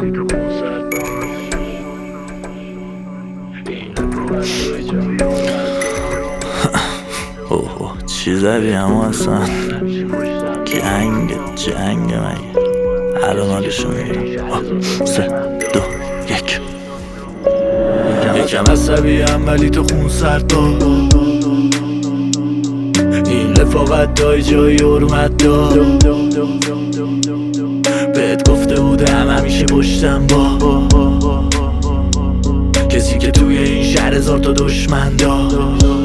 ولی تو خونسرد باش این رفاقت توی جایی اوه چی زدی اما اصلا جنگ مگه الان حالشو میگیرم 3 2 1 یکم عصبیم ولی تو خونسرد باش این رفاقت دای جایی حرمت دار بهت گفته بودم همیشه پشتم با کسی که توی این شهر 1000 تا دشمن داشت.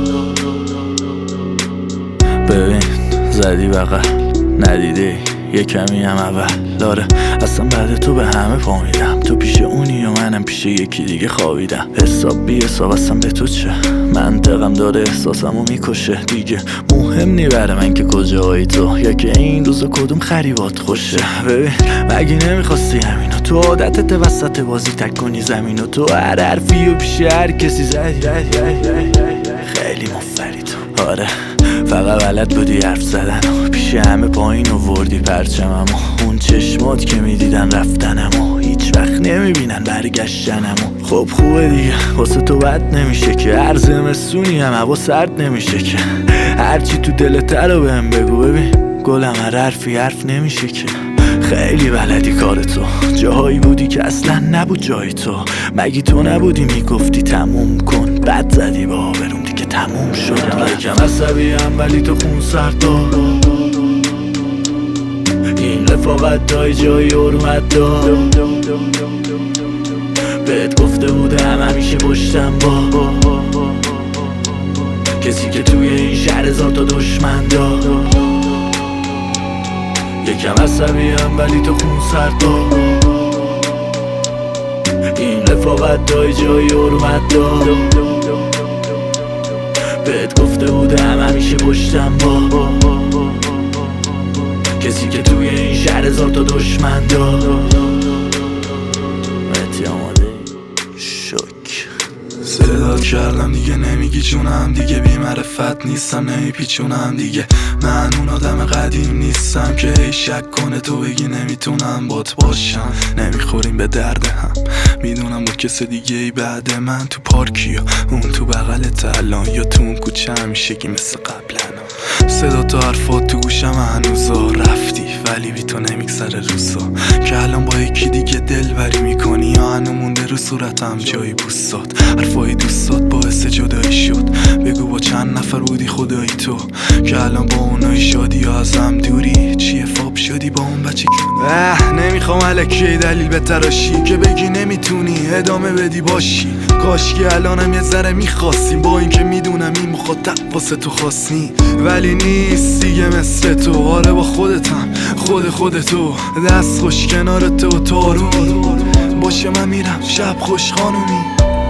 ببین زدی بغل ندیده یه کمی هم اول داره اصلا بعد تو به همه پا میدم تو پیش اونی و منم پیش یکی دیگه خوابیدم حساب بی حساب اصلا به تو چه منطقم داره احساسمو میکشه دیگه مهم نی برای من که کجایی تو یا که این روزا کدوم خریبات خوشه ببین مگه نمیخواستی همینو تو عادتت وسط بازی تک کنی زمینو تو هر حرفی و پیش هر کسی زدی خیلی مفری تو آره فقط بلد بودی حرف زدن و پیش همه پایین آوردی پرچمم و اون چشمات که میدیدن رفتنم و هیچ وقت نمیبینن برگشتنم و خب خوبه دیگه واسه تو بد نمیشه که هر زمستونی هم هوا سرد نمیشه که هرچی تو دلت رو بهم بگو ببین گلم هر حرفی حرف نمیشه که خیلی بلدی کار تو جاهایی بودی که اصلا نبود جای تو مگی تو نبودی میگفتی تموم کن بد زدی با آبروم دیگه تموم شد یکم عصبیم ولی تو خونسرد باش این رفاقت دای جایی حرمت دار بهت گفته بودم همیشه پشتم با کسی که توی این شهر 1000 تا دشمن داشت. یکم عصبیم ولی تو خونسرد باش این رفاقت دای جایی حرمت دار بهت گفته بودم همیشه پشتم با کسی که توی این شهر 1000 تا دشمن داشت. مهدی آماده شک صدات کردم دیگه نمیگی جونم دیگه بی معرفت نیستم نمیپیچونم دیگه من اون آدم قدیم نیستم که هی شک کنه تو بگی نمیتونم بات باشم نمیخوریم به درد هم میدونم با کس دیگه ای بعد من تو پارکی یا اون تو بغلت الان یا تو اون کوچه همیشگی مثل قبلنا صدا تو حرفات تو گوشم هنوزا رفتی ولی بی تو نمیگذره روزا که الان با یکی دیگه دلبری میکنی یا هنو مونده رو صورتم جایی بوستات حرفای دوستات باعث جدایی شد بگو با چند نفر بودی خدایی تو که الان با اونای شادی یا ازم دوری چیه فاب شدی با اون بچه نمیخوام الکی دلیل به تراشی که بگی نمیتونی ادامه بدی باشی کاشکی الانم یه ذره میخواستیم با این که میدونم این مخاطب واسه تو خواستنی ولی نیست دیگه مثل تو آره با خودتم خودتو دست خوش کنار تو تارونی باشه من میرم شب خوش خانومی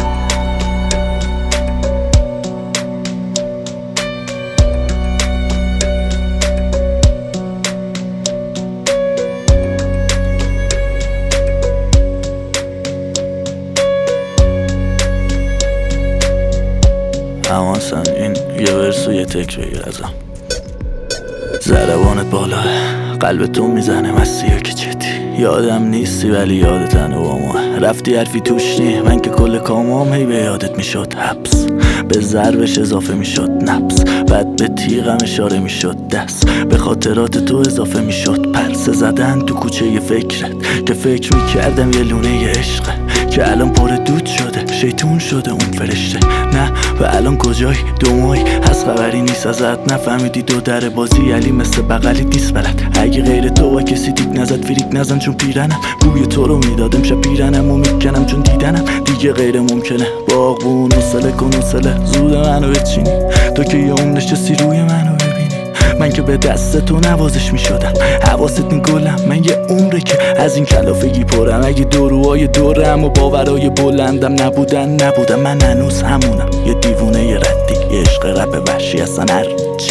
اما اصلا این یه ورسو یه تک بگیر ازم ضربانت بالاه قلب تو میزنه مسیح که جدی یادم نیستی ولی یادتنه با ما رفتی حرفی توش نی من که کل کامام هی به یادت میشد حبس به ضربش اضافه میشد نبس بعد به تیغم اشاره میشد دست به خاطرات تو اضافه میشد پرسه زدن تو کوچه ی فکرت که فکر میکردم یه لونه عشقه که الان پر دود شده شیطون شده اون فرشته نه و الان کجایی دومایی هست خبری نیست ازت نفهمیدی دو در بازی علی مثل بغلی دیست بلد اگه غیر تو و کسی دیگ نزد فریک نزن چون پیرنم بوی تو رو میدادم شب پیرنم و میکنم چون دیدنم دیگه غیر ممکنه باغبون حوصله کن حوصله زود منو بچینی تو که یه عمر نشستی روی منو ببینی من که به دست تو نوازش میشدم حواست نی گلم من یه عمره که از این کلافگی پرم اگه دروهای دورم و باورای بلندم نبودم من هنوز همونم یه دیوونه یه ردی یه عشق رب وحشی اصلا هر چی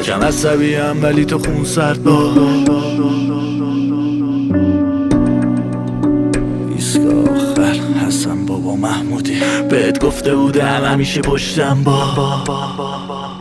یکم عصبیم ولی تو خون سرد با ایستگاه آخر حسن بابا محمودی بهت گفته بودم همیشه پشتم با